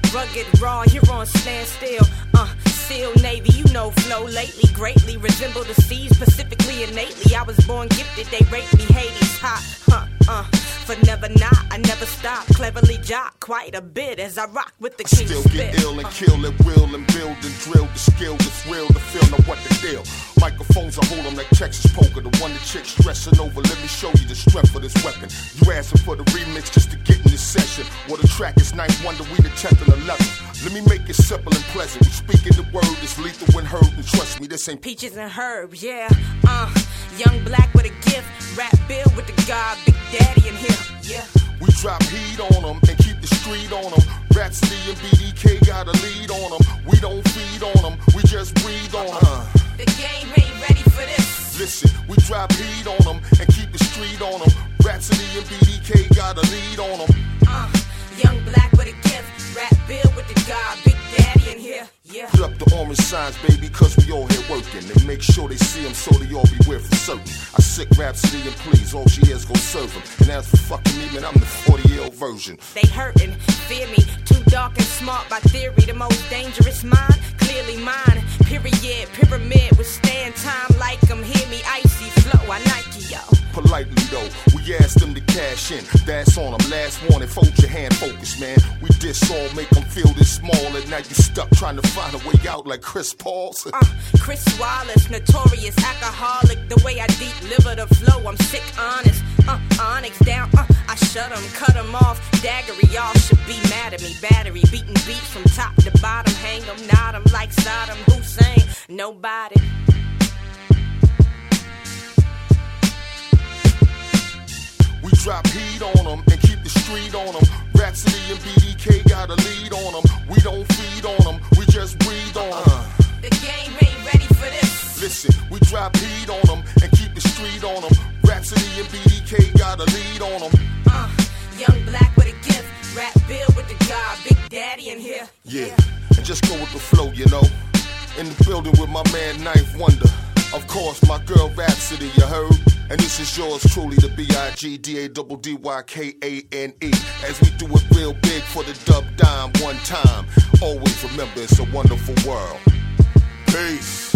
rugged, raw, you're on standstill. Seal Navy, you know flow lately, greatly resemble the seas, specifically innately. I was born gifted, they rate me Hades hot, for never not, I never stop, cleverly jock quite a bit as I rock with the king still spit. Get ill and kill at will and build and drill the skill that's real to feel, know what the deal. Microphones, I hold them like Texas poker, the one the chick stressing over. Let me show you the strength of this weapon. You asking for the remix just to get in this session. Well, the track is Ninth Wonder, we the 10th and 11th. Let me make it simple and pleasant. We speaking the word that's lethal when heard, and trust me, this ain't peaches and herbs, yeah. Young black with a gift, rap bill with the God, Big Daddy in here, yeah. We drop heat on them and keep the street on them. Rhapsody and BDK got a lead on them. We don't feed on them, we just breathe on them. The game ain't ready for this. Listen, we drop heat on them and keep the street on them. Rhapsody and BDK got a lead on them. Young black with a gift, rap bill with the God, Big Daddy in here, yeah. Put up the orange signs, baby, cause we all here working. They make sure they see them so they all beware for certain. I sick Rhapsody and please, all she is gon' serve them. And as for fucking me, man, I'm the 40-year-old version. They hurtin', fear me, too dark and smart by theory. The most dangerous mind, clearly mine. Period, pyramid, withstand time like them. Hear me, icy flow, I Nike, yo. Politely though, we ask them to cash in. That's on them, last warning, fold your hand, focus, man. We diss all, make them feel this small. And now you stuck trying to find a way out like Chris Paul's. Chris Wallace, notorious alcoholic. The way I deliver the flow, I'm sick, honest. Onyx down, I shut them, cut them off. Daggery, y'all should be mad at me. Battery, beating beats from top to bottom. Hang them, nod them like Saddam Hussein. Nobody. We drop heat on them and keep the street on them. Rhapsody and BDK got a lead on them. We don't feed on them, we just breathe on them. The game ain't ready for this. Listen, we drop heat on them and keep the street on them. Rhapsody and BDK got a lead on them. Young black with a gift, rap bill with the God, Big Daddy in here. Yeah, and just go with the flow, you know. In the building with my man Ninth Wonder. Of course, my girl Rhapsody, you heard? And this is yours truly, the BIGDADDYKANE. As we do it real big for the dub dime one time. Always remember it's a wonderful world. Peace.